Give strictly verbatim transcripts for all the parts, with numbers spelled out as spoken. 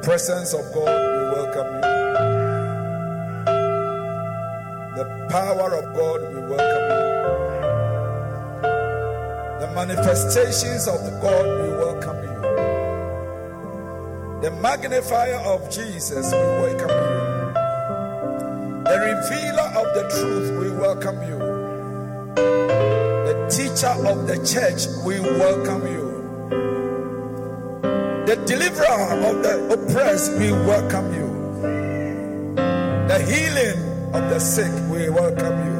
presence of God, we welcome you. The power of God, we welcome you. The manifestations of God, we welcome you. The magnifier of Jesus, we welcome you. The revealer of the truth, we welcome you. The teacher of the church, we welcome you. The deliverer of the oppressed, we welcome you. The healing of the sick, we welcome you.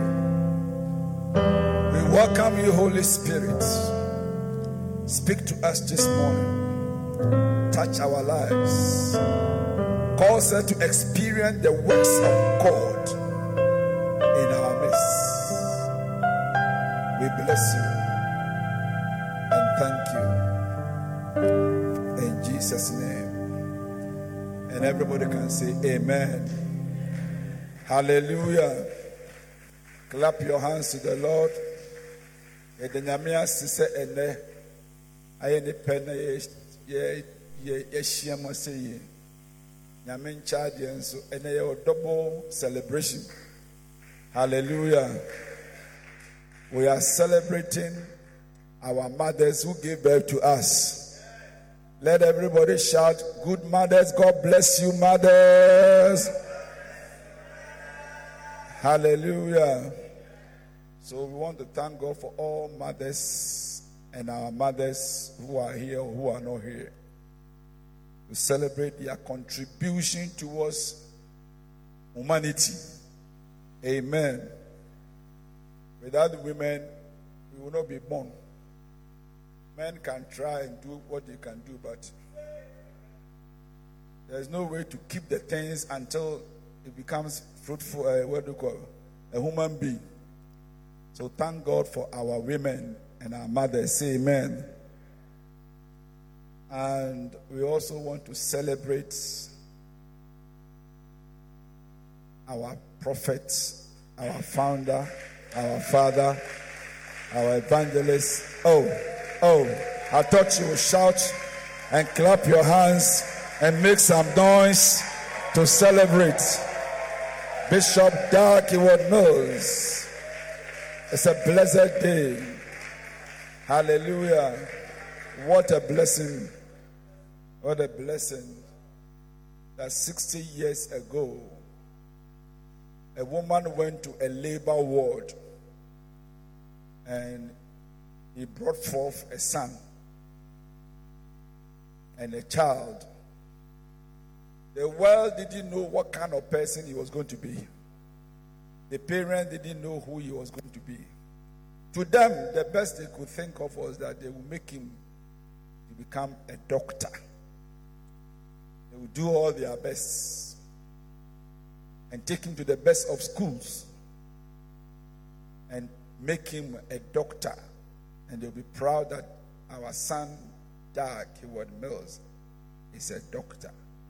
We welcome you, Holy Spirit. Speak to us this morning. Touch our lives. Cause us to experience the works of God in our midst. We bless you and thank you in Jesus' name. And everybody can say amen. Hallelujah. Clap your hands to the Lord. Double celebration. Hallelujah. We are celebrating our mothers who gave birth to us. Let everybody shout, good mothers. God bless you, mothers. Hallelujah. So we want to thank God for all mothers and our mothers who are here or who are not here. To celebrate their contribution towards humanity. Amen. Without women, we will not be born. Men can try and do what they can do, but there's no way to keep the things until it becomes fruitful, uh, what do you call it? A human being. So thank God for our women and our mothers. Say amen. And we also want to celebrate our prophet, our founder, our father, our evangelist. Oh, oh, I thought you would shout and clap your hands and make some noise to celebrate Bishop Dag Heward-Mills. It's a blessed day. Hallelujah. What a blessing. What a blessing that sixty years ago, a woman went to a labor ward and he brought forth a son and a child. The world didn't know what kind of person he was going to be. The parents didn't know who he was going to be. To them, the best they could think of was that they would make him to become a doctor. They would do all their best and take him to the best of schools and make him a doctor. And they'll be proud that our son, Dag Heward-Mills, is a doctor.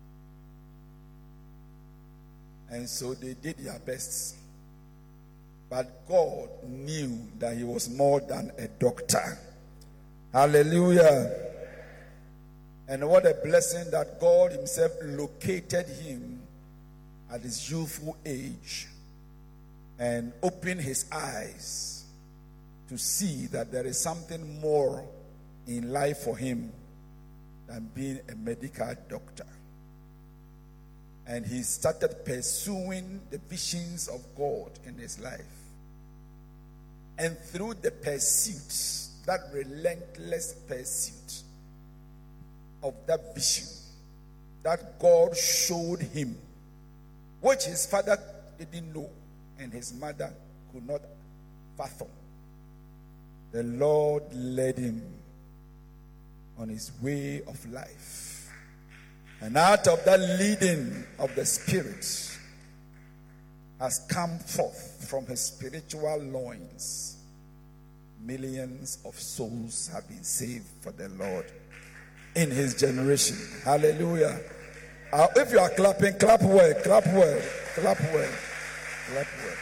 And so they did their best. But God knew that he was more than a doctor. Hallelujah. And what a blessing that God himself located him at his youthful age and opened his eyes to see that there is something more in life for him than being a medical doctor. And he started pursuing the visions of God in his life. And through the pursuit, that relentless pursuit of that vision that God showed him, which his father didn't know and his mother could not fathom, the Lord led him on his way of life. And out of that leading of the Spirit has come forth from his spiritual loins. Millions of souls have been saved for the Lord in his generation. Hallelujah. Uh, if you are clapping, clap well, clap well, clap well, clap well.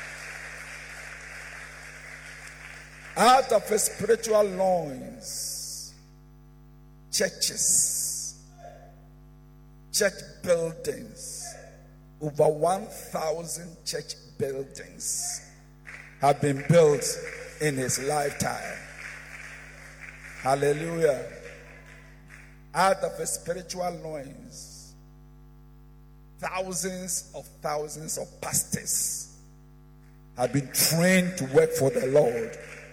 Out of his spiritual loins, churches, church buildings, over one thousand church buildings have been built in his lifetime. Hallelujah. Out of his spiritual loins, thousands of thousands of pastors have been trained to work for the Lord.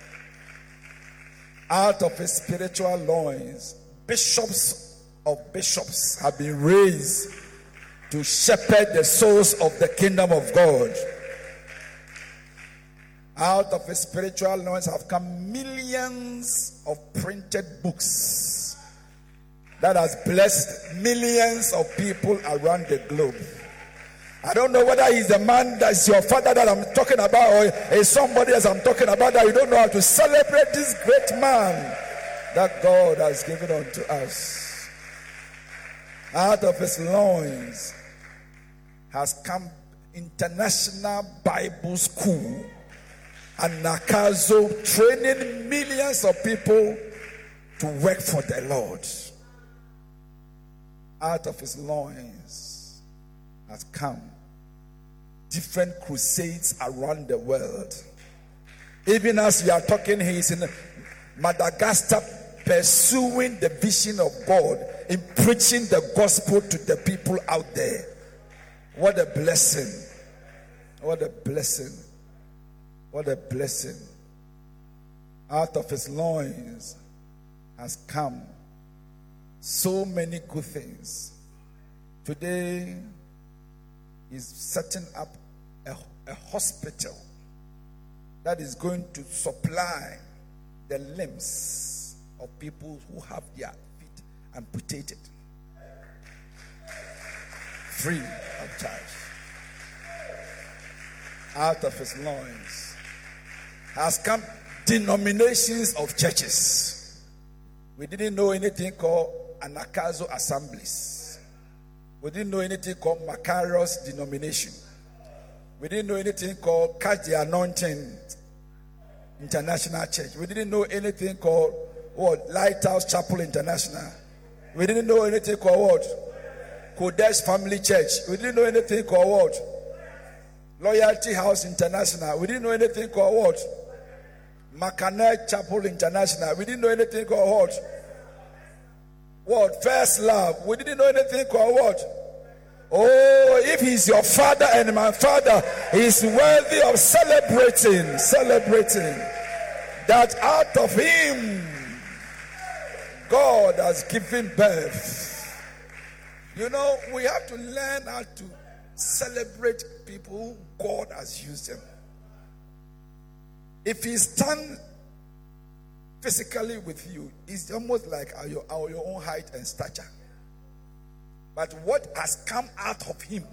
Out of his spiritual loins, bishops of bishops have been raised to shepherd the souls of the kingdom of God. Out of his spiritual loins have come millions of printed books that has blessed millions of people around the globe. I don't know whether he's the man that's your father that I'm talking about, or is somebody else I'm talking about that you don't know how to celebrate this great man that God has given unto us. Out of his loins has come International Bible School and Nakazo, training millions of people to work for the Lord. Out of his loins has come different crusades around the world. Even as we are talking, he is in Madagascar pursuing the vision of God in preaching the gospel to the people out there. What a blessing. What a blessing. What a blessing. Out of his loins has come so many good things. Today, he's setting up a, a hospital that is going to supply the limbs of people who have their feet amputated. Free of charge. Out of his loins has come denominations of churches. We didn't know anything called Anakazo assemblies. We didn't know anything called Macarius denomination. We didn't know anything called Catch the Anointing International Church. We didn't know anything called what Lighthouse Chapel International. We didn't know anything called what Kodesh Family Church. We didn't know anything called what Loyalty House International. We didn't know anything called what Macanet Chapel International. We didn't know anything called what What? First Love. We didn't know anything called what? Oh, if he's your father and my father, he's worthy of celebrating, celebrating that out of him, God has given birth. You know, we have to learn how to celebrate people who God has used them. If he stands physically with you, it's almost like your, your own height and stature. But what has come out of him,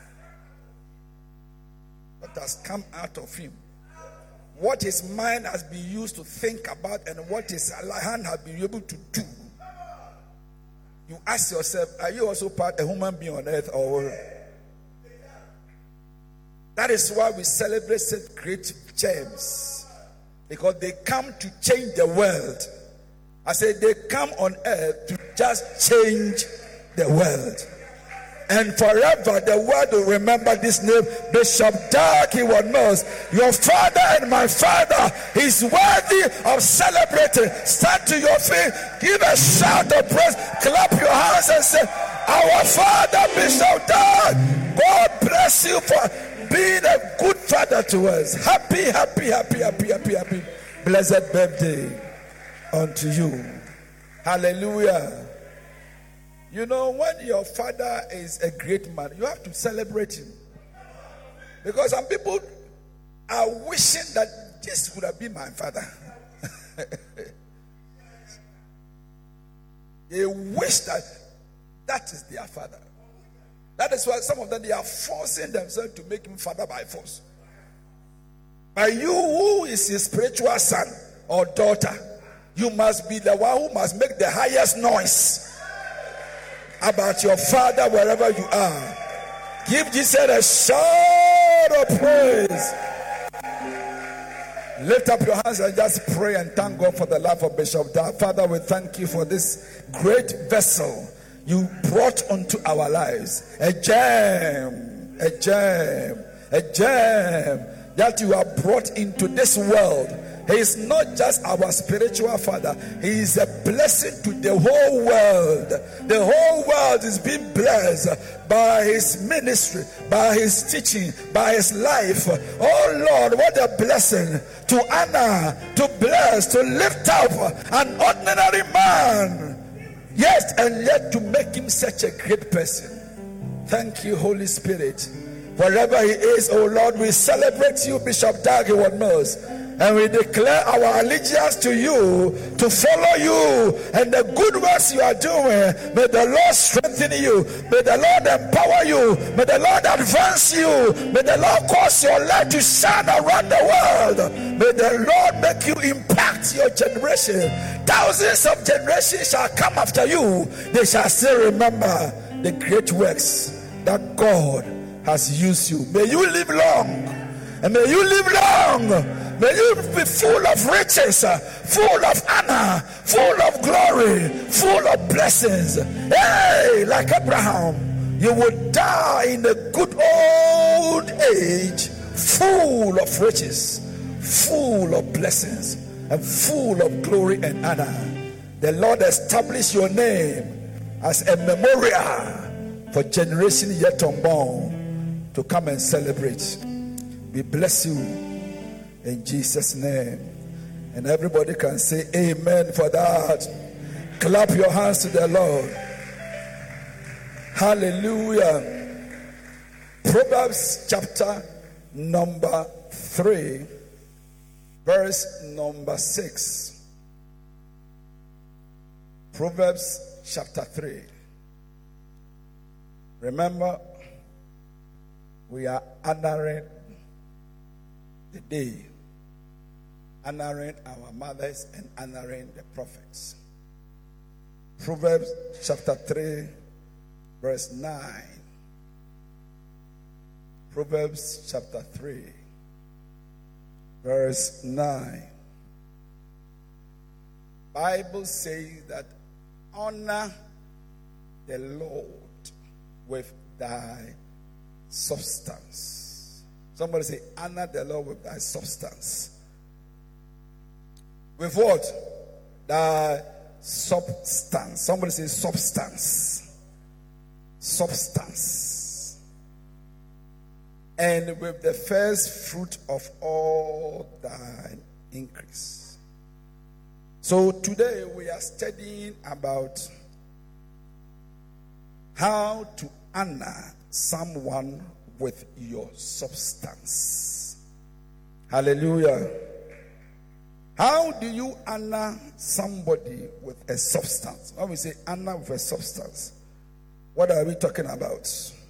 what has come out of him, what his mind has been used to think about, and what his hand has been able to do, you ask yourself, are you also part of a human being on earth? Or that is why we celebrate such great gems, because they come to change the world. I said they come on earth to just change the world. And forever the world will remember this name, Bishop Dag Heward-Mills. Your father and my father is worthy of celebrating. Stand to your feet, give a shout of praise, clap your hands and say, our father Bishop Dag, God bless you for being a good father to us. Happy, happy, happy, happy, happy, happy. Blessed birthday unto you. Hallelujah. You know, when your father is a great man, you have to celebrate him. Because some people are wishing that this would have been my father. They wish that that is their father. That is why some of them, they are forcing themselves to make him father by force. But you, who is his spiritual son or daughter, you must be the one who must make the highest noise about your father wherever you are. Give Jesus a shout of praise. Lift up your hands and just pray and thank God for the life of Bishop Dag. Father, we thank you for this great vessel you brought onto our lives. A gem, a gem, a gem that you have brought into this world. He is not just our spiritual father. He is a blessing to the whole world. The whole world is being blessed by his ministry, by his teaching, by his life. Oh Lord, what a blessing to honor, to bless, to lift up an ordinary man. Yes, and yet to make him such a great person. Thank you, Holy Spirit. Wherever he is, oh Lord, we celebrate you, Bishop Dag Heward-Mills. And we declare our allegiance to you, to follow you, and the good works you are doing. May the Lord strengthen you. May the Lord empower you. May the Lord advance you. May the Lord cause your light to shine around the world. May the Lord make you impact your generation. Thousands of generations shall come after you. They shall still remember the great works that God has used you. May you live long, and may you live long. May you be full of riches, full of honor, full of glory, full of blessings. Hey, like Abraham, you will die in a good old age, full of riches, full of blessings, and full of glory and honor. The Lord established your name as a memorial for generations yet unborn to come and celebrate. We bless you in Jesus' name. And everybody can say amen for that. Clap your hands to the Lord. Hallelujah. Proverbs chapter number three, verse number six. Proverbs chapter three. Remember, we are honoring the day, honoring our mothers and honoring the prophets. Proverbs chapter three, verse nine. Proverbs chapter three, verse nine. Bible says that honor the Lord with thy substance. Somebody say, honor the Lord with thy substance. With what? Thy substance. Somebody say substance. Substance. And with the first fruit of all thine increase. So today we are studying about how to honor someone with your substance. Hallelujah. How do you honor somebody with a substance? When we say honor with a substance, what are we talking about?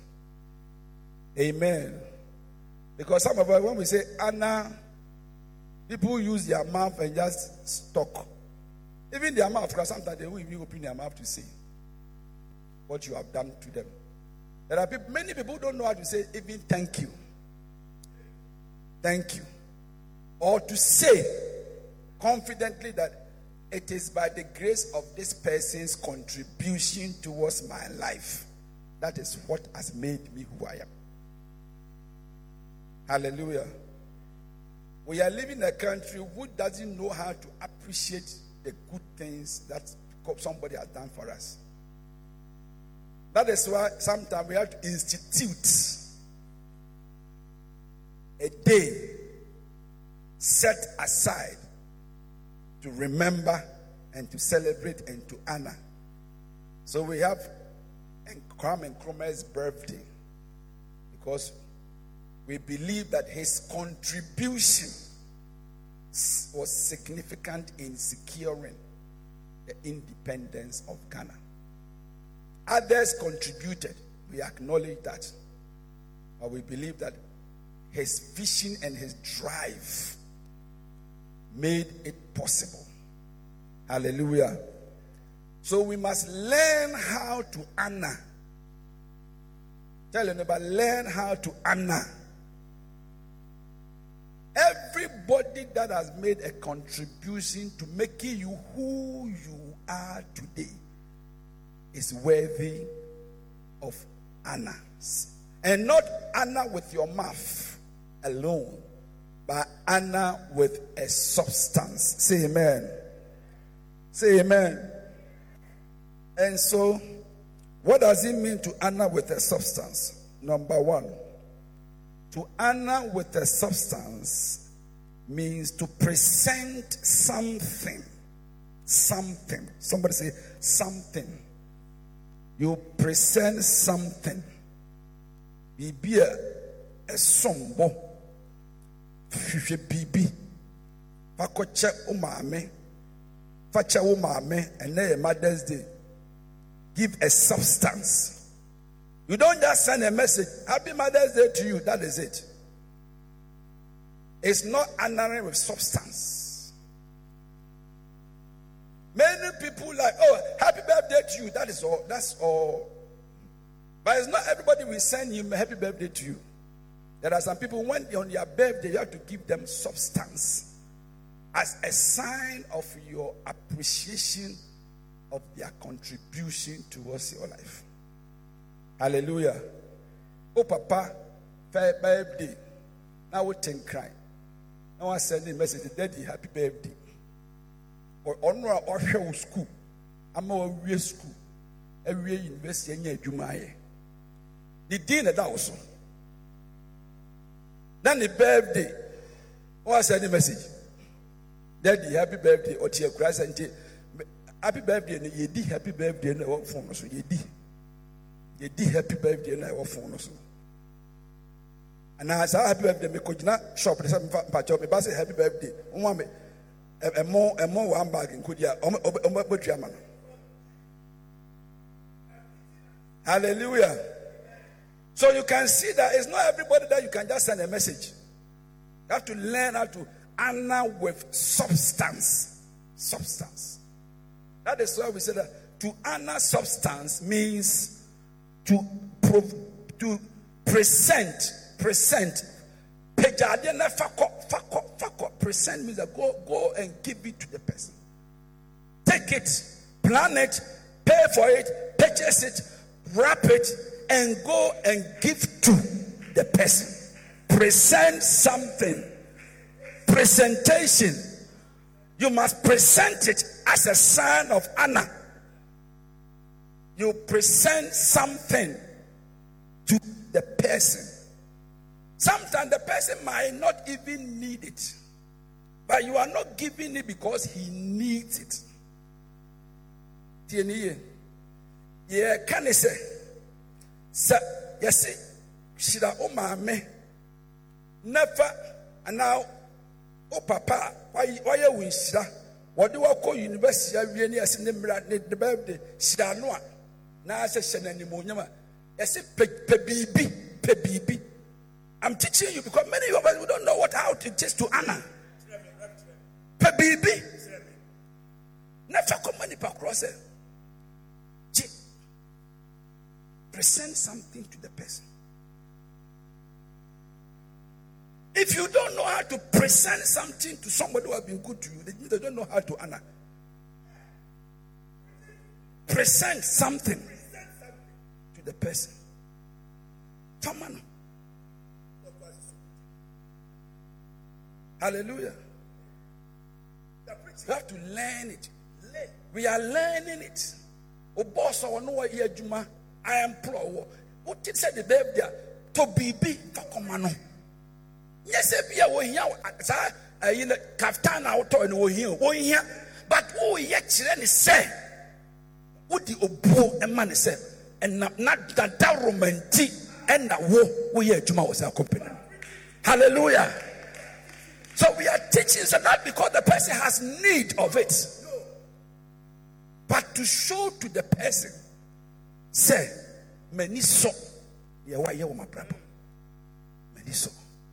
Amen. Because some of us, when we say honor, people use their mouth and just talk. Even their mouth, because sometimes they will even open their mouth to say what you have done to them. There are people, many people don't know how to say even thank you. Thank you. Or to say confidently that it is by the grace of this person's contribution towards my life. That is what has made me who I am. Hallelujah. We are living in a country who doesn't know how to appreciate the good things that somebody has done for us. That is why sometimes we have to institute a day set aside to remember and to celebrate and to honor. So we have Kwame Nkrumah's birthday because we believe that his contribution was significant in securing the independence of Ghana. Others contributed. We acknowledge that. But we believe that his vision and his drive made it possible. Hallelujah. So we must learn how to honor. Tell your neighbor, learn how to honor. Everybody that has made a contribution to making you who you are today is worthy of honor. And not honor with your mouth alone, but honor with a substance. Say amen. Say amen. And so, what does it mean to honor with a substance? Number one, to honor with a substance means to present something. Something. Somebody say something. You present something. Bibi a sombo. Fifi bibi. Fakoche umame. Facha umame. And then Mother's Day. Give a substance. You don't just send a message, Happy Mother's Day to you. That is it. It's not honoring with substance. Many people like, oh, happy birthday to you. That is all. That's all. But it's not everybody will send you a happy birthday to you. There are some people, when on their birthday, you have to give them substance as a sign of your appreciation of their contribution towards your life. Hallelujah. Oh, Papa, fair birthday. Now we can cry. Now I send a message, Daddy, happy birthday. Or honor or show school. I'm a real school. Every university in Jumaye. The dinner that also. Then the birthday. Oh, I send a message. Daddy, happy birthday. Or to Christ and happy birthday. And ye did happy birthday and I work for us. Ye did. Ye did happy birthday and I work for us. And I said, happy birthday. Me could not shop. Me say happy birthday. One me a more a more one bag in Kudia. Hallelujah. So you can see that it's not everybody that you can just send a message. You have to learn how to honor with substance. Substance. That is why we say that to honor substance means to prov- to present. Present. Present means that go, go and give it to the person. Take it, plan it, pay for it, purchase it, wrap it, and go and give to the person. Present something. Presentation. You must present it as a sign of honor. You present something to the person. Sometimes the person might not even need it. But you are not giving it because he needs it. Yeah, can I say? Yes, Shida o mame. Never and now oh papa, why why you win Shida? What do I call university? I really as in the birthday. Shida noa. Now I say Shananimunyama. Yes, pe bibi, pe bibi. I'm teaching you because many of us we don't know what how it is to honor. Pe bibi. Never come money per cross. Present something to the person. If you don't know how to present something to somebody who has been good to you, they don't know how to honor. Present something to the person. Come on. Hallelujah. You have to learn it. We are learning it. Oh, boss, I know what here, Juma. I implore. What did say the baby there? To be big for command. Yes, be a way here. I in the kaftan out and we here. We here. But oh, yet, say, what the obo and man say, and not that romantic and that war we here, Juma was accompanying. Hallelujah. So we are teaching so not because the person has need of it, but to show to the person, say, many so, yeah, why you my brother? Many so.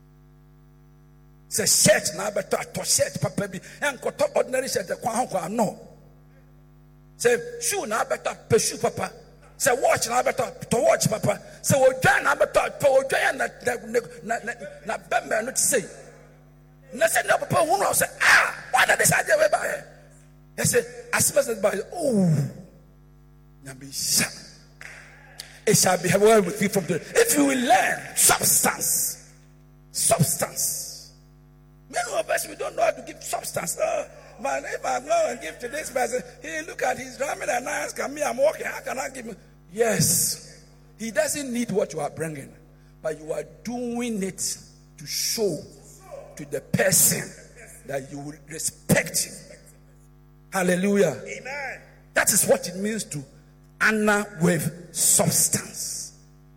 Say shirt na better to shirt papa bi, and got ordinary shirt the kwan kwan no. Say shoe na better pe shoe papa. Say watch na better to watch papa. Say odwan na better to odwan na na na na bembe no to say. Na say no papa who know say ah why did this idea we buy? He say as much as buy oh It shall be well with you from the. If you will learn substance, substance. Many of us, we don't know how to give substance. Uh, but if I go and give to this person, he look at his drumming and ask me, I'm walking. How can I give him? Yes, he doesn't need what you are bringing, but you are doing it to show to the person that you will respect him. Hallelujah. Amen. That is what it means to honor with substance.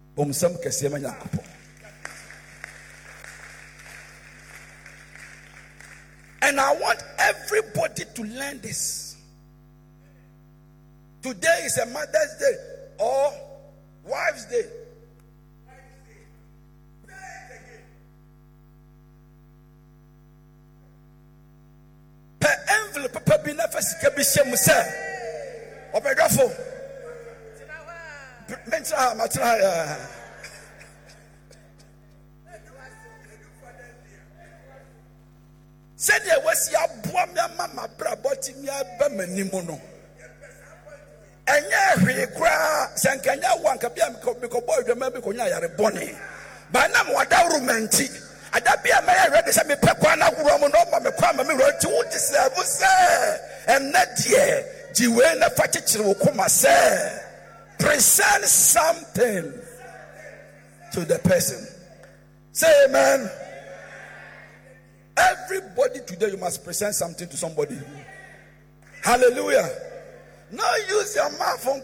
And I want everybody to learn this. Today is a Mother's Day or Wife's Day. Per envelope, per benefice, be shame, sir. Obedafo. Mentra, matra. Said there was ya boam ya mama braboti mi abamanimu no. Enye hwe kra sankanya wanka bia meko boy dwema bi konya yare bone. Ba na mo da rumenti. Ada bia me ready say me pekwa na guro mo no ma me kwa ma me ro ti wuti se bu se. En na die jiwe na fa chichire wo koma se. Present something to the person. Say amen. Everybody today, you must present something to somebody. Hallelujah. No use your mouth on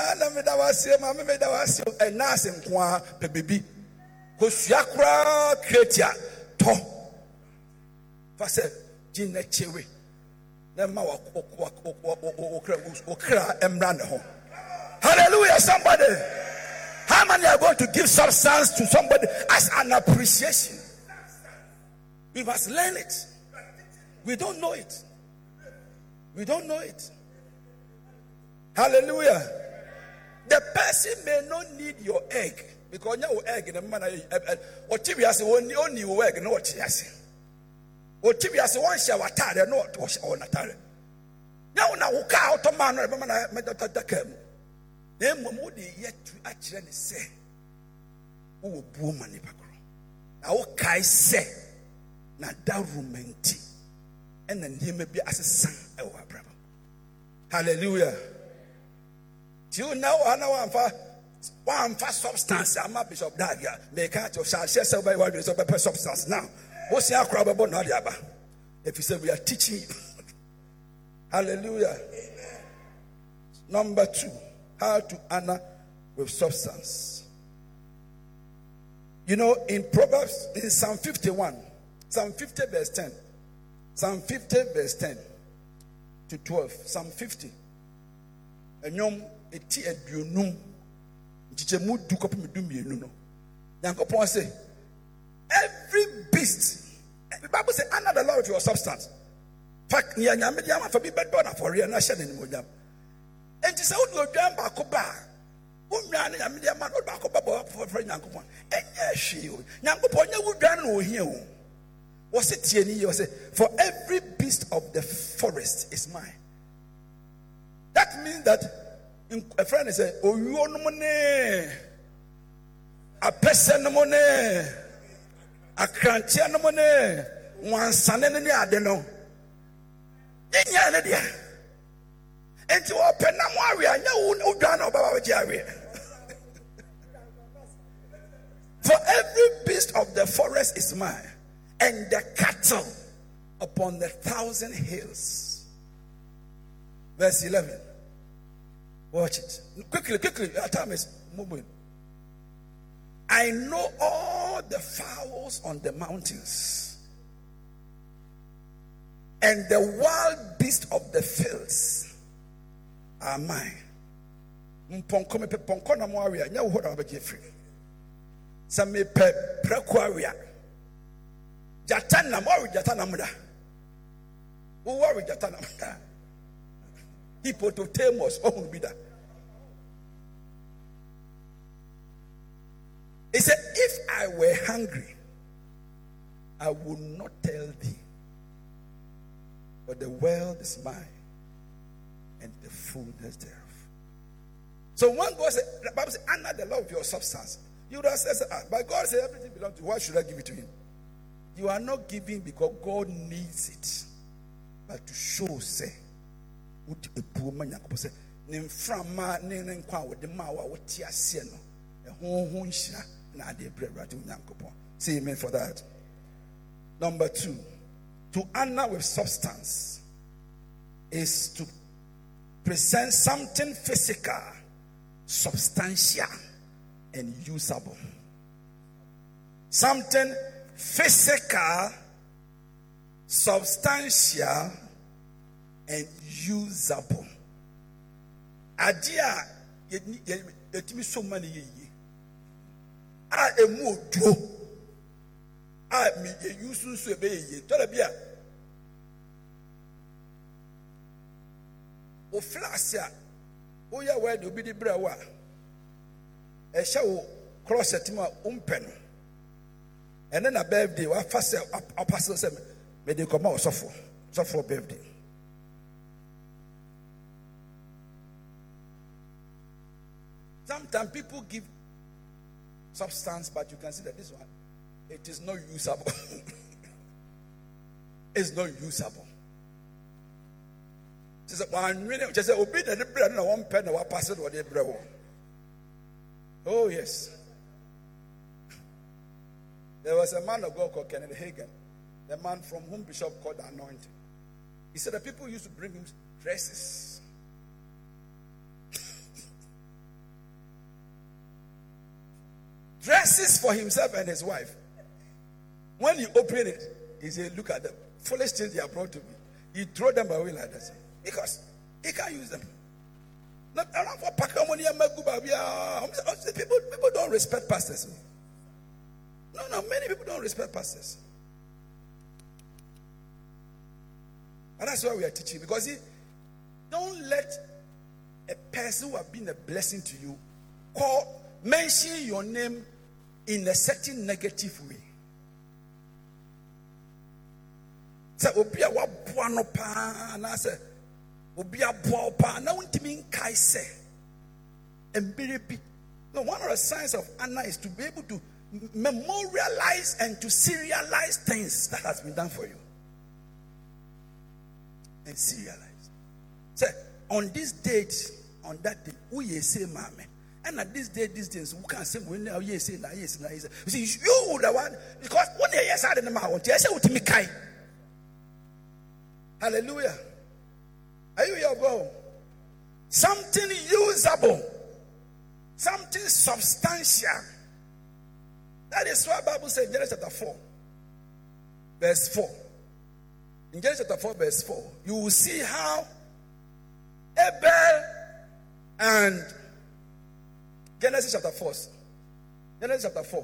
and nothing kwa baby. Kusyakra kretia to. Fase jine chewe. Nema okra emrane ho. Hallelujah, somebody. How many are going to give substance to somebody as an appreciation? We must learn it. We don't know it. We don't know it. Hallelujah. The person may not need your egg because your egg in the man or T V has only only your egg, no what yes. Or T V has one shower tire, not on a tire. Now, now, out of man, I met the cam. Then, Momodi yet to actually say, oh, woman, now, Kai say. Na da rumenti and then he may be as a son of our brother. Hallelujah. Do you know I know one for one for substance? I'm a bishop Dagia. Make out your shall share somebody what is of a substance now. What's your crowd about Nadiaba? If you say we are teaching you. Hallelujah. Amen. Number two, how to honor with substance. You know, in Proverbs, in Psalm fifty-one. Psalm fifty verse ten. Psalm fifty verse ten to twelve. Psalm fifty. Enyom eti aduonum. Nchichemu du kopem du mienu no. Yankopon say, every beast. The Bible say, honor the Lord with your substance. Fact, ni anyame dia ma fa bi bedo na for real na hye ne nimonyam. Enti say wo do dwan ba ko ba. Unwa na nyame dia ma no ba ko ba bo for Yankopon. Enye hwe o. Yankopon nya wo dwan na ohia o. Was it Tieni? Was it for every beast of the forest is mine? That means that in, a friend is a oh you no money, a person no money, a crantia no money, one son and the other no. And to open a warrior, no done about Jerry. For every beast of the forest is mine. And the cattle upon the thousand hills. Verse eleven. Watch it. Quickly, quickly. Our time is moving. I know all the fowls on the mountains. And the wild beasts of the fields are mine. Mponko me pe ponko na mo awia. Nya wo ho na ba Jeffrey. Sa me pe preko awia. Jatana worry jatana muda. Who worry jatana muda? Hippopotamus oh be that. He said, if I were hungry, I would not tell thee. But the world is mine, and the fullness thereof. So when God said, the Bible says, honor the Lord of your substance. You would have said, ah, but God said everything belongs to you. Why should I give it to him? You are not giving because God needs it. But to show, say, a poor man, say, Nimframa, Ninkwa, with the Mawa, what Tiasiano, a home hunshina, and the bread right to Yankopon. Say amen for that. Number two, to honor with substance is to present something physical, substantial, and usable. Something physical, substantial, and usable. Adia, it means so many years. I am more do. I mean, you soon say, "Baby, tell me." O flasia, o ya where do be the brewa? A show cross at my umpen. And then a birthday, I fast a pastor said, may they come out suffer, suffer birthday. Sometimes people give substance, but you can see that this one, it is not usable. It's not usable. Just one minute, just say, obey the bread and one pen or pass it or the bread. Oh, yes. There was a man of God called Kenneth Hagin, the man from whom Bishop called the anointing. He said that people used to bring him dresses. Dresses for himself and his wife. When he opened it, he said, look at them. Foolish things they are brought to me. He threw them away like that. Because he can't use them. Not around for people, people don't respect pastors. No, no, many people don't respect pastors. And that's why we are teaching. Because he, don't let a person who has been a blessing to you call, mention your name in a certain negative way. Say, Obia wa buano pa na say, Obia buao pa na untimi nkai say, emberebi. No, one of the signs of honor is to be able to memorialize and to serialize things that has been done for you. And serialize. Say, on this date, on that day, who ye say, mame. And at this day, these days, who can say, when you say, na yes, na yes. You see, you the one, because when you yes, I didn't know, I say, what me kai. Hallelujah. Are you here, bro? Something usable. Something substantial. That is why the Bible says in Genesis chapter four, verse four. In Genesis chapter four, verse four, you will see how Abel and Genesis chapter four. Genesis chapter four.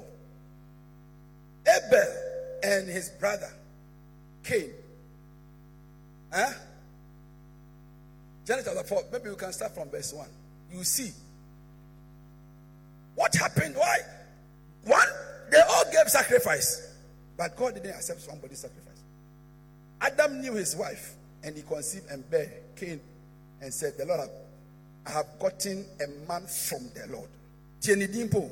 Abel and his brother Cain. Huh? Genesis chapter four. Maybe we can start from verse one. You see what happened. Why? One, they all gave sacrifice, but God didn't accept somebody's sacrifice. Adam knew his wife, and he conceived and bare Cain, and said, "The Lord, I have gotten a man from the Lord." Tieni dimpo.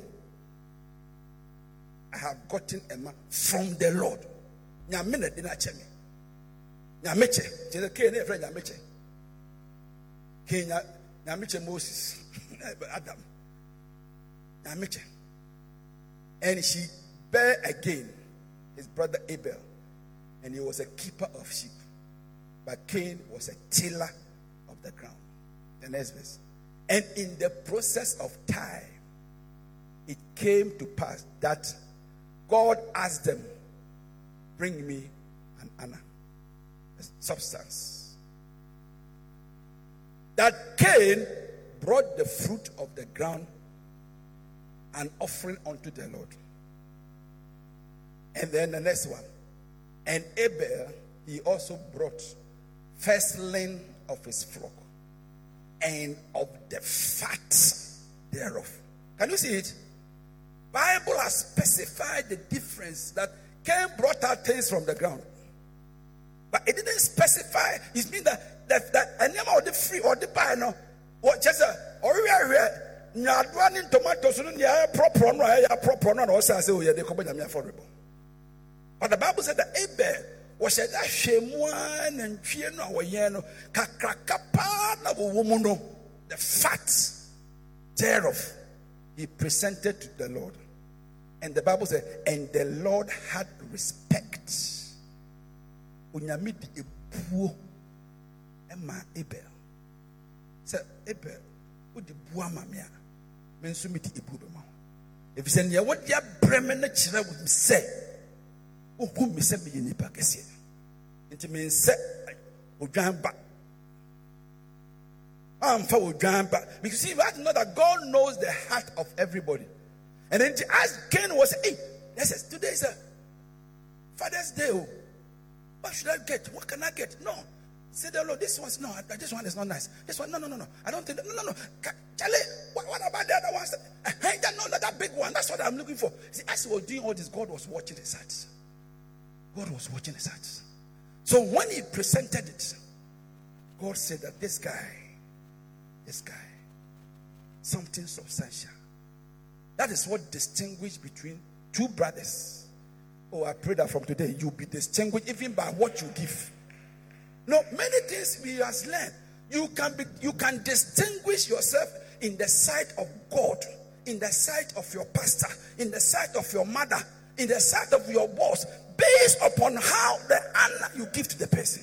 I have gotten a man from the Lord. Nyamene dina chemi. Nyameche. Tieni Cain ne friend nyameche. Cain nyameche Moses. Adam. Nyameche. And she bare again his brother Abel, and he was a keeper of sheep, but Cain was a tiller of the ground. The next verse. And in the process of time, it came to pass that God asked them, bring me an honor, a substance. That Cain brought the fruit of the ground, an offering unto the Lord. And then the next one. And Abel, he also brought firstling of his flock and of the fat thereof. Can you see it? Bible has specified the difference that Cain brought out things from the ground. But it didn't specify. It means that that that any of the free or the buy no what just a or we are Nyadwani tomatoes no ya proper no ya proper no na say oh yeah they come nyame affordable. But the Bible said that Abel was a hwemu and twie no awoye no kakrakapa na wo no, the fat thereof he presented to the Lord. And the Bible said, and the Lord had respect. Unyami di ebuo ema Abel. Say Abel, wo di bua ma me a, me nso me di ebuo be ma. If say ne wo dia breme na kire wo say, wo hu me say me ye nipa kese. Nti me nse odwan ba. Am fa odwan ba. Because you have to know that God knows the heart of everybody. And then as Cain was, hey, yes, today is a Father's Day. Oh. What should I get? What can I get? No. Say the Lord, this one's no, this one is not nice. This one, no, no, no, no. I don't think that, no, no, no. Charlie, what, what about the other ones? Hey, that, no, that big one. That's what I'm looking for. See, as he was doing all this, God was watching his heart. God was watching his heart. So when he presented it, God said that this guy, this guy, something substantial. That is what distinguishes between two brothers. Oh, I pray that from today you'll be distinguished even by what you give. No, many things we must learn. You can be, you can distinguish yourself in the sight of God, in the sight of your pastor, in the sight of your mother, in the sight of your boss, based upon how the honor you give to the person.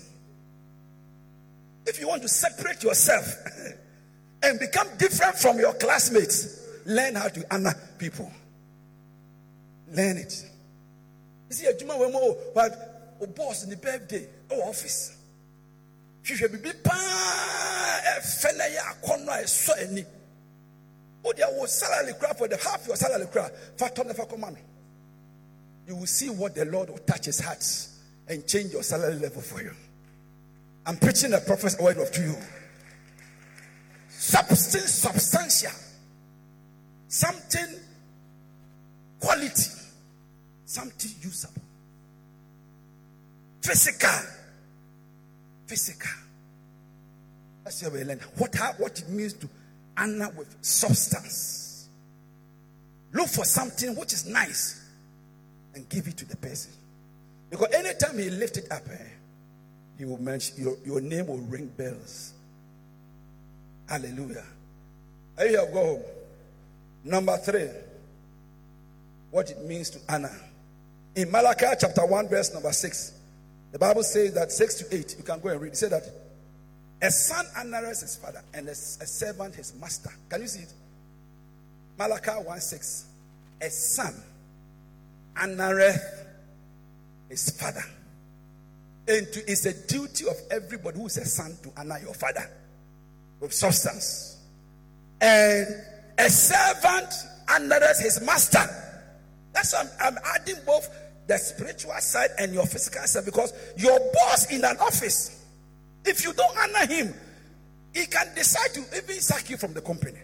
If you want to separate yourself and become different from your classmates, learn how to honor people. Learn it. You see, a Juma Wemo, but a boss in the birthday, or office. She should be pa a fenaya corner so any. Oh, there was salary crap for the half your salary crap. Faton never command. You will see what the Lord will touch his heart and change your salary level for you. I'm preaching a prophet's word of to you. Substance, substantial. Something quality, something usable, physical, physical. That's where we learn what how, what it means to honor with substance. Look for something which is nice and give it to the person, because anytime he lift it up, eh, he will mention your, your name will ring bells. Hallelujah. Are you here? Go home. Number three, what it means to honor. In Malachi chapter one, verse number six, the Bible says that six to eight, you can go and read. It says that a son honors his father and a, a servant his master. Can you see it? Malachi one six. A son honoreth his father. And to, it's a duty of everybody who is a son to honor your father with substance. And a servant honors his master. That's why I'm, I'm adding both the spiritual side and your physical side, because your boss in an office, if you don't honor him, he can decide to even sack you from the company.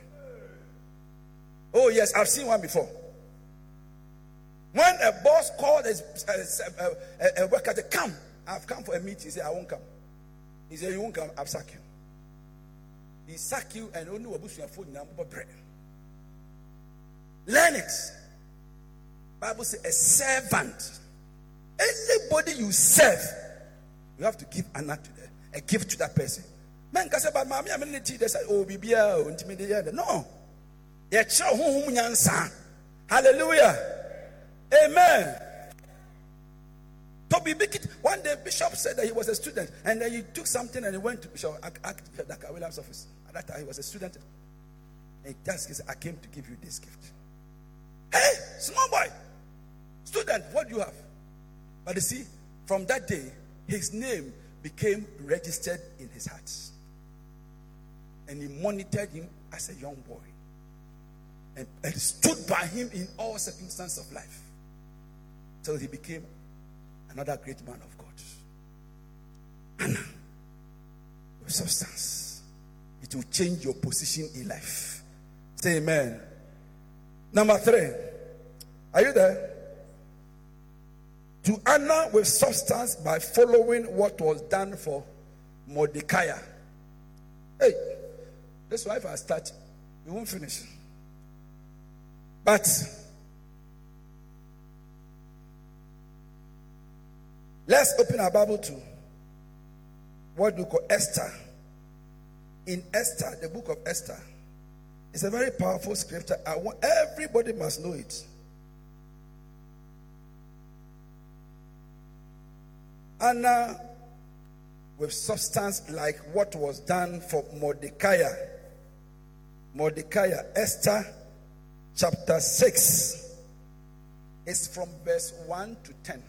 Oh yes, I've seen one before. When a boss called a, a, a, a worker to come, I've come for a meeting. He said, I won't come. He said, you won't come, I'll sack you. He sack you and only will boost your phone number bread. Learn it. Bible says a servant. Anybody you serve, you have to give honor to them, a gift to that person. Man can say, but mommy, I'm in the tea. They say, oh, baby, no. Hallelujah. Amen. To be big, one day Bishop said that he was a student, and then he took something and he went to Bishop Dakar Williams' office. At that time, he was a student. And he just said, I came to give you this gift. Hey, small boy, student, what do you have? But you see, from that day, his name became registered in his heart. And he monitored him as a young boy. And, and stood by him in all circumstances of life. Till he became another great man of God. Honor with substance. It will change your position in life. Say amen. Number three. Are you there? To honor with substance by following what was done for Mordecai. Hey, this wife has started. We won't finish. But let's open our Bible to what we call Esther. In Esther, the book of Esther, it's a very powerful scripture. I want everybody must know it. And uh, with substance like what was done for Mordecai. Mordecai, Esther chapter six is from verse one to ten.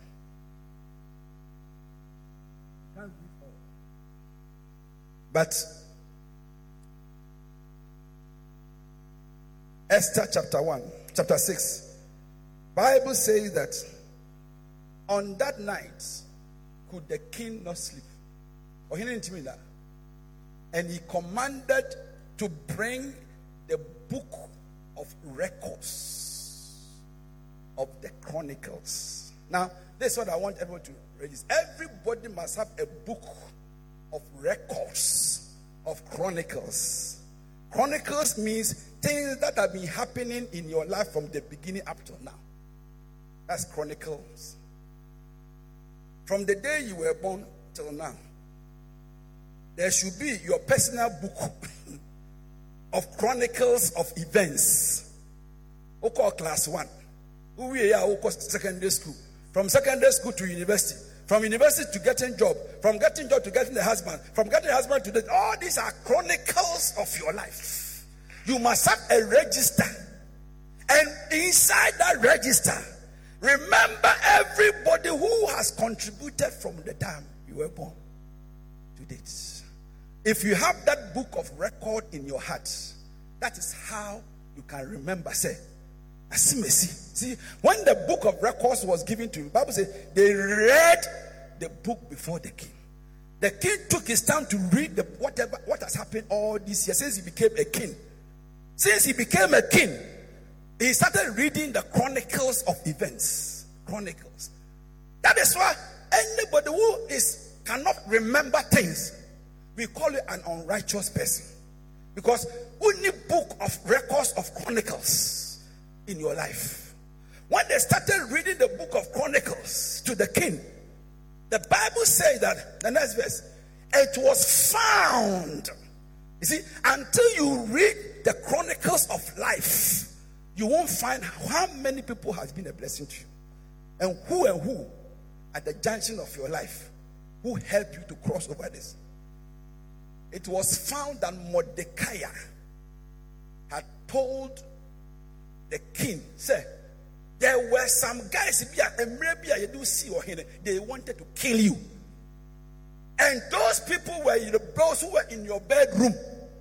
But Esther chapter one, chapter six, Bible says that on that night could the king not sleep. Or he didn't mean that. And he commanded to bring the book of records of the chronicles. Now, this is what I want everyone to register. Everybody must have a book of records of chronicles. Chronicles means things that have been happening in your life from the beginning up till now. That's chronicles. From the day you were born till now, there should be your personal book of chronicles of events. We call class one. We are call secondary school. From secondary school to university. From university to getting job. From getting job to getting the husband. From getting husband to the... All these are chronicles of your life. You must have a register. And inside that register, remember everybody who has contributed from the time you were born to date. If you have that book of record in your heart, that is how you can remember. Say, see, when the book of records was given to him, the Bible says they read the book before the king. The king took his time to read the whatever what has happened all these years since he became a king. Since he became a king, he started reading the chronicles of events. Chronicles. That is why anybody who is cannot remember things, we call it an unrighteous person. Because we need book of records of chronicles in your life. When they started reading the book of chronicles to the king, the Bible says that, the next verse, it was found. You see, until you read the chronicles of life, you won't find how many people has been a blessing to you. And who and who at the junction of your life who helped you to cross over this. It was found that Mordecai had told the king, say, there were some guys, they wanted to kill you. And those people were those who were in your bedroom.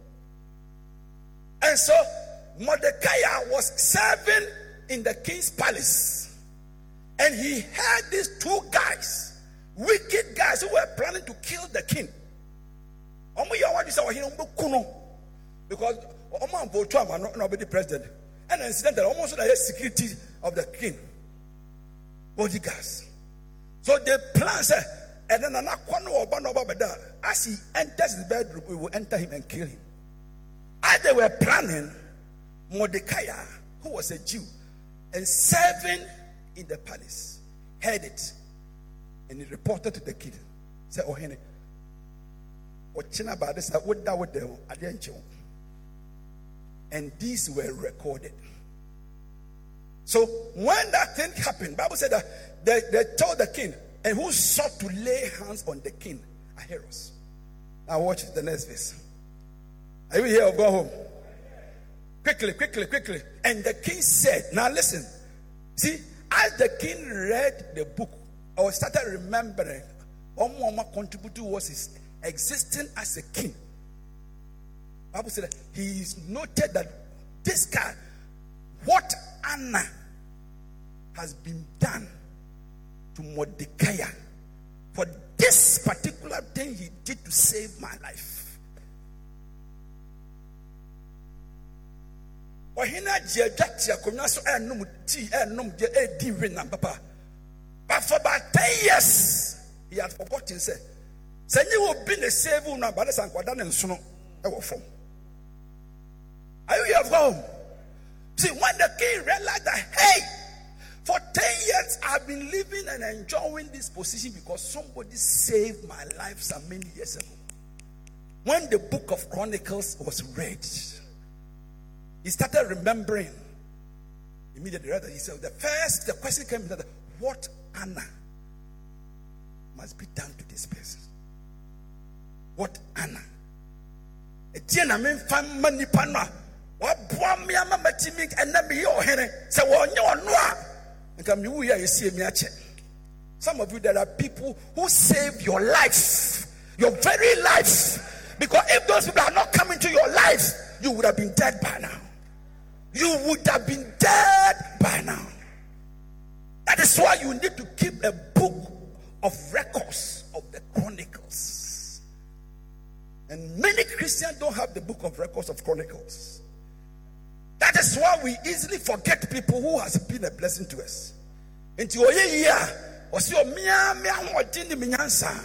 And so Mordecai was serving in the king's palace. And he had these two guys, wicked guys who were planning to kill the king. Because Oman Bochama not be the president. And incidentally, almost the security of the king. Bodyguards. So they plan, and then as he enters the bedroom, we will enter him and kill him. As they were planning, Mordecai, who was a Jew and serving in the palace, heard it. And he reported to the king. Said, oh, Henry, and these were recorded. So when that thing happened, Bible said that they, they told the king, and who sought to lay hands on the king, Ahasuerus. Now watch the next verse. Are you here or go home? Quickly, quickly, quickly. And the king said, now listen. See, as the king read the book, or started remembering, Omoma contributed was his existing as a king. Bible said that he noted that this guy, what Anna has been done to Mordecai for this particular thing he did to save my life. But for about ten years, he had forgotten. Say, "Say you will be the save now, but that's and soon." Are you here from? See, when the king realized that, hey, for ten years I've been living and enjoying this position because somebody saved my life so many years ago. When the book of Chronicles was read, he started remembering. Immediately, rather, he said, the first, the question came that what honor must be done to this person? What honor? A Diana mean fan money pana. What boy me ama matimik and then be your henny. So on your noir. And come you here, you see me. Some of you, there are people who save your life, your very life. Because if those people are not coming to your life, you would have been dead by now. You would have been dead by now. That is why you need to keep a book of records of the Chronicles. And many Christians don't have the book of records of Chronicles. That is why we easily forget people who has been a blessing to us. Into your year, was your mia mia what in the minyansa.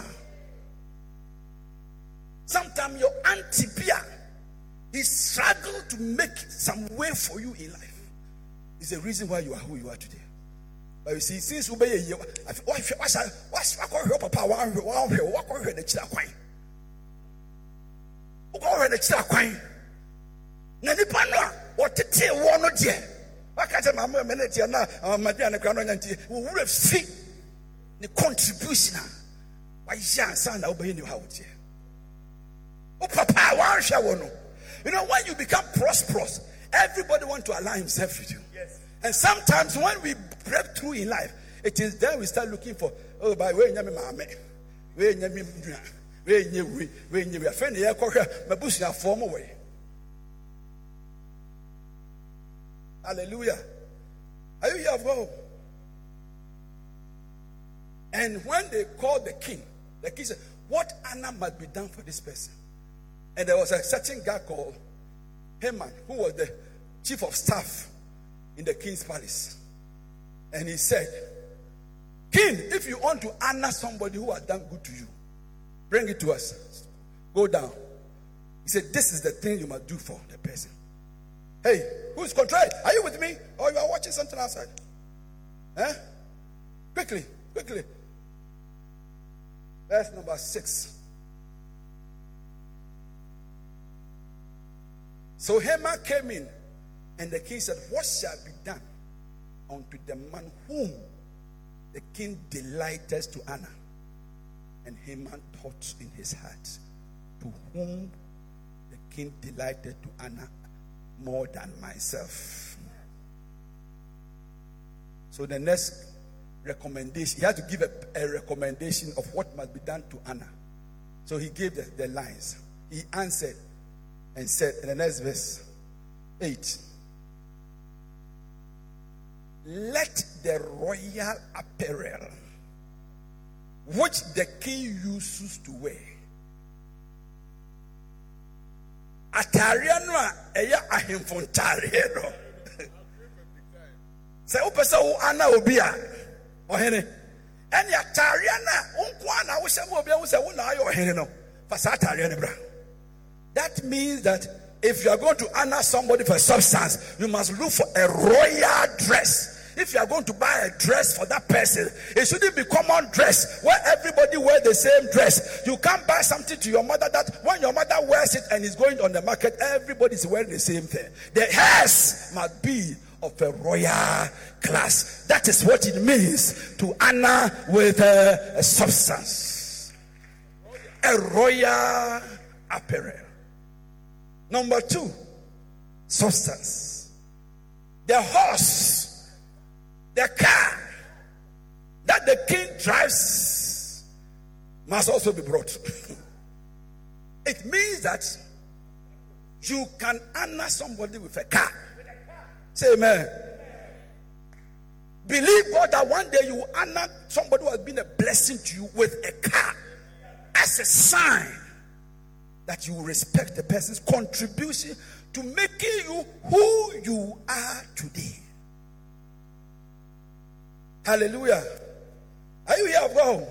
Sometimes your auntie Bia, he struggled to make some way for you in life. It's the reason why you are who you are today. But you see, since you be a year, what's what's what's what call your papa? What what what call your the chila kwine? What call your the chila kwine? Nani panwa? What the tea war no dear? What can't my mother minute here now? My dear, and the crown and tea. We would have seen the contribution. Why young son obey you how dear? Oh, papa, one shower no. You know, when you become prosperous, everybody wants to align himself with you. Yes. And sometimes when we break through in life, it is then we start looking for, oh, by way, nyame mame, way, nyame mdua, way, nyame, way, nyame, friend, yeah, korea, mabusi na form away. Hallelujah. Are you here, bro? And when they called the king, the king said, what honor must be done for this person? And there was a certain guy called Haman, who was the chief of staff in the king's palace. And he said, King, if you want to honor somebody who has done good to you, bring it to us. Go down. He said, this is the thing you must do for the person. Hey, who's control? Are you with me? Or you are watching something outside? Huh? Quickly, quickly. Verse number six. So Haman came in, and the king said, what shall be done unto the man whom the king delighteth to honor? And Haman thought in his heart, to whom the king delighted to honor more than myself. So the next recommendation, he had to give a, a recommendation of what must be done to honor. So he gave the, the lines. He answered and said in the next verse eight, let the royal apparel which the king uses to wear, atariano a eya ahemfontariano, say upesa u ana obia ohene eni atariana unkwana wo se mo obia wo se wo na ayo ohene no fa sa atariano bra. That means that if you are going to honor somebody for substance, you must look for a royal dress. If you are going to buy a dress for that person, it shouldn't be common dress where everybody wears the same dress. You can't buy something to your mother that when your mother wears it and is going on the market, everybody is wearing the same thing. The hairs must be of a royal class. That is what it means to honor with a, a substance. A royal apparel. Number two, substance. The horse, the car that the king drives must also be brought. It means that you can honor somebody with a car. Say amen. Believe God that one day you will honor somebody who has been a blessing to you with a car as a sign that you respect the person's contribution to making you who you are today. Hallelujah. Are you here, bro?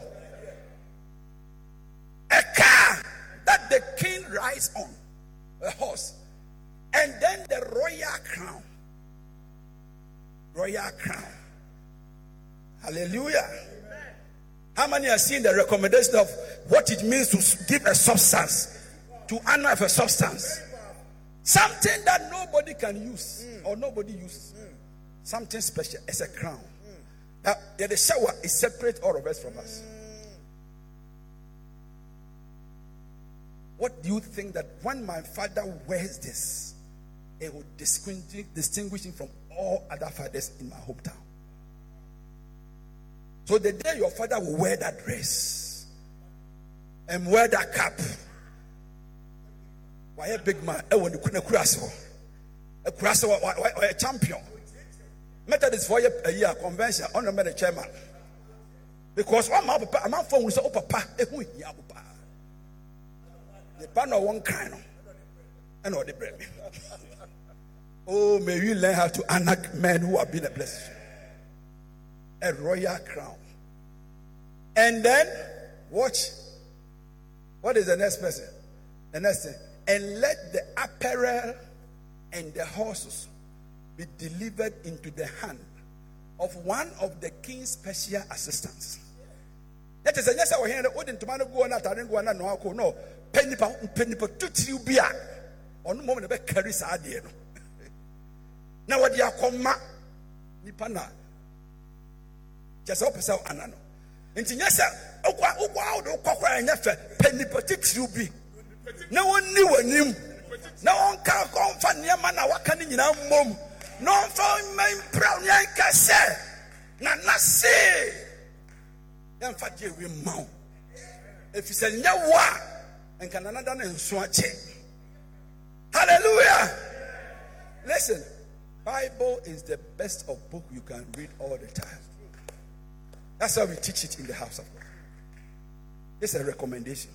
A car that the king rides on, a horse, and then the royal crown royal crown. Hallelujah. Amen. How many are seeing the recommendation of what it means to give a substance, to honor of a substance? Something that nobody can use mm. or nobody uses. Mm. Something special. It's a crown. Mm. Now, yeah, the shower is separate all of us from us. Mm. What do you think that when my father wears this, it will distinguish, distinguish him from all other fathers in my hometown? So the day your father will wear that dress and wear that cap, why a big man? I want to a curasso, a curasso, or a champion. Methodist for a year convention on the chairman. Because one man, a man phone was oh papa, a who ya papa. The panel one kind and all the bread. Oh, may you learn how to honor men who have been a blessing. A royal crown. And then watch. What is the next person? The next thing. And let the apparel and the horses be delivered into the hand of one of the king's special assistants. That is a yes, I will hear the Odin Tomato go on at Aringuana no no penny penny to you be on the moment of carries idea. Now what you are come Nipana just open so anano. And yes, oh wow, oh cockra and never penny to you be. No one knew a name. No one can come from your man. What can you know, mom? No one found my brown yanka say. Not say. Young fat you mount. If you say no one and can another and swatch it. Hallelujah. Listen, Bible is the best of book you can read all the time. That's how we teach it in the house of God. It's a recommendation.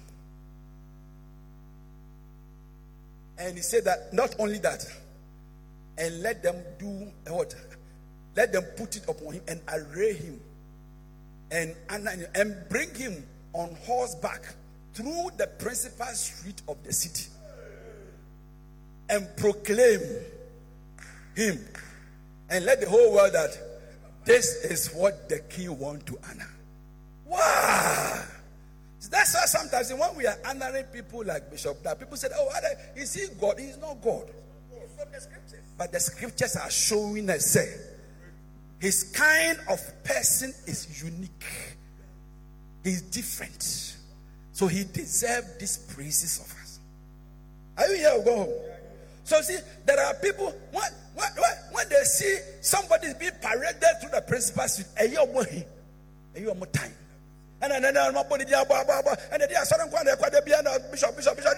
And he said that not only that, and let them do what? Let them put it upon him and array him and, and, and bring him on horseback through the principal street of the city and proclaim him and let the whole world that this is what the king wants to honor. Wow! That's why sometimes when we are honoring people like Bishop, that people said, oh, is he God? He's not God. But the scriptures are showing us, say, his kind of person is unique. He's different. So he deserves these praises of us. Are you here or go home? So see, there are people, when, when, when they see somebody being paraded through the principal street, a year more, a year more time. And then nobody and then there are certain quite a bishop, bishop, bishop.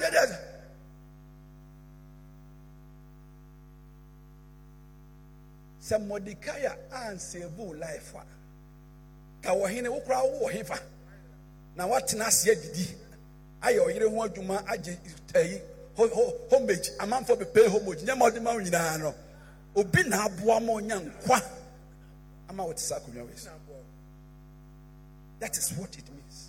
Some Mordecai and save life. Kawahine Ukra or Hifa. Now what Nasia did I or you want to my homage, a man for the pay homage, Yamadima Yano. Obina Buamo Yang Qua. I'm out Sakunavis. That is what it means.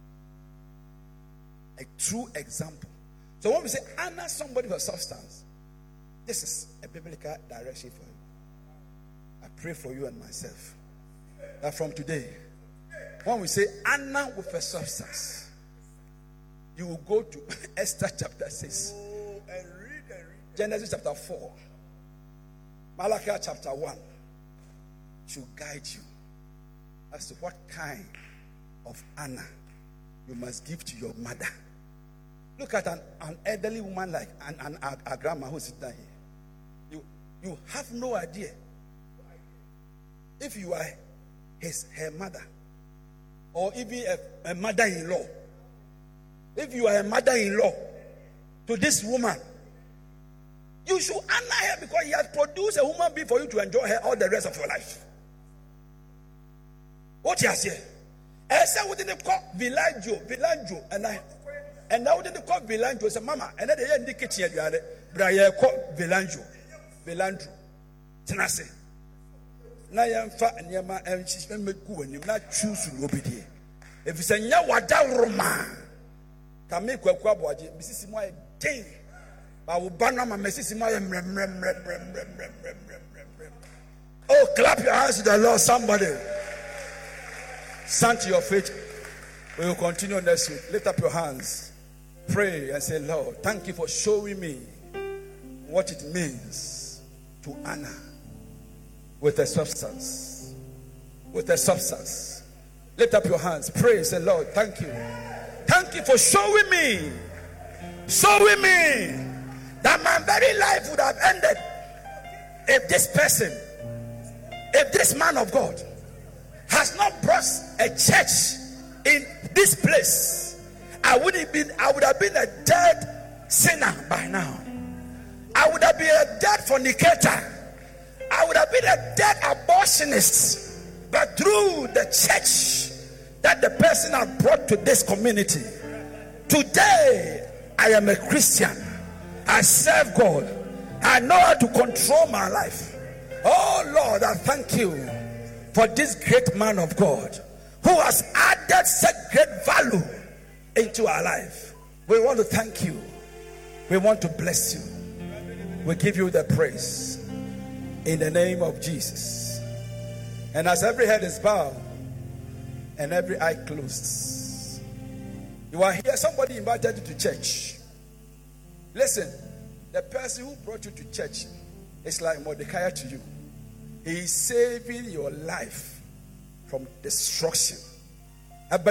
A true example. So when we say honor somebody for substance, this is a biblical direction for you. I pray for you and myself that from today, when we say honor with a substance, you will go to Esther chapter six, Genesis chapter four, Malachi chapter one, should guide you as to what kind of honor you must give to your mother. Look at an, an elderly woman like an, an, a, a grandma who sits down here. You, you have no idea if you are his her mother or even a, a mother-in-law. If you are a mother-in-law to this woman, you should honor her because he has produced a human being for you to enjoy her all the rest of your life. What he has here? I said, we didn't call Villaggio, Villaggio, and I, and now we didn't call Villaggio. I said, Mama, and then they indicate here, you are the, but I call Villaggio, Villandro, Tenase. Now I am fat and Yama, and she's going to make good, and you not choose to obey. If you say, Yawada Roma, can make a quab, Missus Moy, Dane, I will ban on my Missus Moy, Oh, clap your hands to the Lord, somebody. Stand to your feet. We will continue next week. Lift up your hands. Pray and say, Lord, thank you for showing me what it means to honor with a substance. With a substance. Lift up your hands. Pray and say, Lord, thank you. Thank you for showing me. Showing me that my very life would have ended if this person, if this man of God has not brought a church in this place. I would have been, I would have been a dead sinner by now. I would have been a dead fornicator. I would have been a dead abortionist. But through the church that the person has brought to this community, today I am a Christian. I serve God. I know how to control my life. Oh Lord, I thank you for this great man of God who has added such great value into our life. We want to thank you. We want to bless you. We give you the praise in the name of Jesus. And as every head is bowed and every eye closed, you are here, somebody invited you to church. Listen, the person who brought you to church is like Mordecai to you. He is saving your life from destruction. Then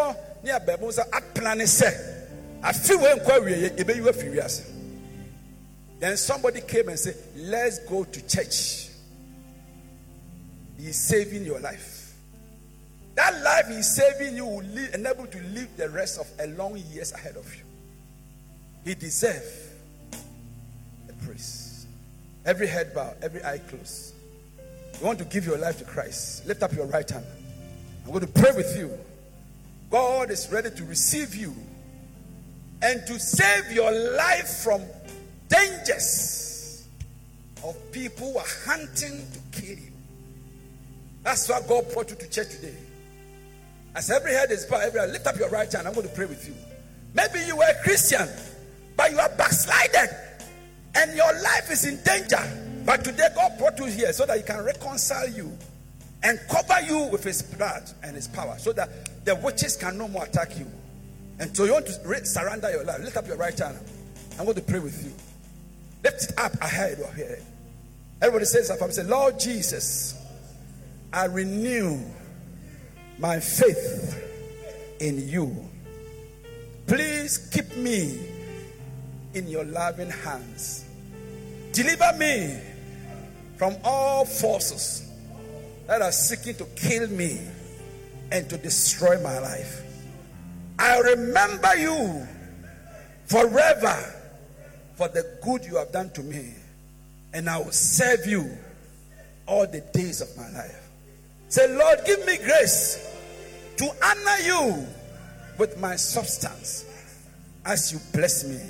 somebody came and said, let's go to church. He is saving your life. That life he is saving you will live, enable to live the rest of a long years ahead of you. He deserves the praise. Every head bowed, every eye closed. You want to give your life to Christ. Lift up your right hand. I'm going to pray with you. God is ready to receive you and to save your life from dangers of people who are hunting to kill you. That's why God brought you to church today. As every head is bowed, every head, lift up your right hand. I'm going to pray with you. Maybe you were a Christian, but you are backslided and your life is in danger. But today God brought you here so that he can reconcile you and cover you with his blood and his power, so that the witches can no more attack you. And so you want to surrender your life. Lift up your right hand. I'm going to pray with you. Lift it up ahead or here. Everybody says after me, say, Lord Jesus, I renew my faith in you. Please keep me in your loving hands. Deliver me from all forces that are seeking to kill me and to destroy my life. I remember you forever for the good you have done to me, and I will serve you all the days of my life. Say, Lord, give me grace to honor you with my substance as you bless me.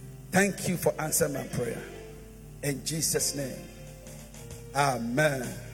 Thank you for answering my prayer. In Jesus' name, amen.